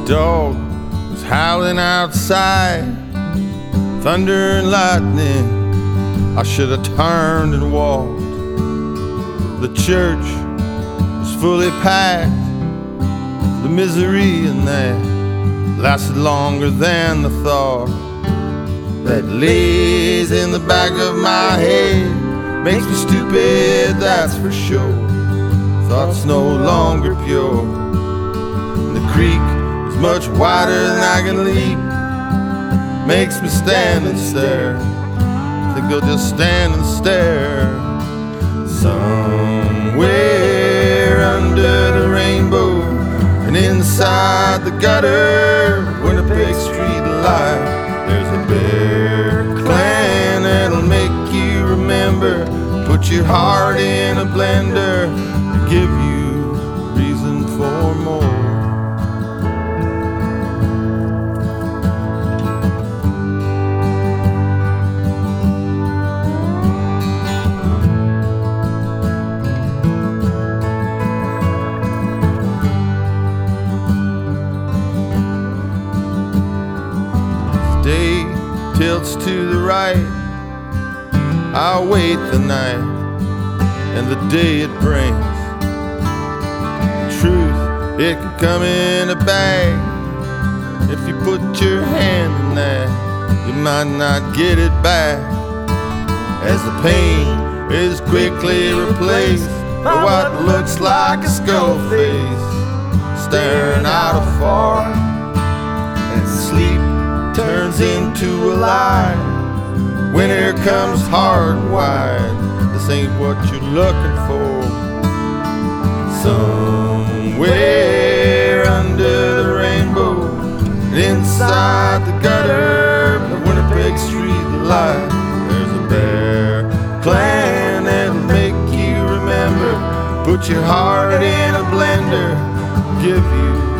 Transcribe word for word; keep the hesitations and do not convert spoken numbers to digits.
dog was howling outside, thunder and lightning. I should have turned and walked. The church was fully packed. The misery in that lasted longer than the thought that lays in the back of my head. Makes me stupid, that's for sure. Thoughts no longer pure. And the creek is much wider than I can leap. Makes me stand and stare. I think I'll just stand and stare. Somewhere under the rainbow and inside the gutter, Winnipeg street light, there's a bear clan that'll make you remember. Put your heart in a blender to give you reason for more. Day tilts to the right, I'll wait the night and the day it brings. Truth, it can come in a bag. If you put your hand in that, you might not get it back. As the pain is quickly replaced by what looks like a skull face staring out afar, and sleep turns into a lie. Winter comes hard and wide. This ain't what you're looking for. Somewhere under the rainbow, inside the gutter of Winnipeg street light, there's a bear clan that'll make you remember. Put your heart in a blender, give you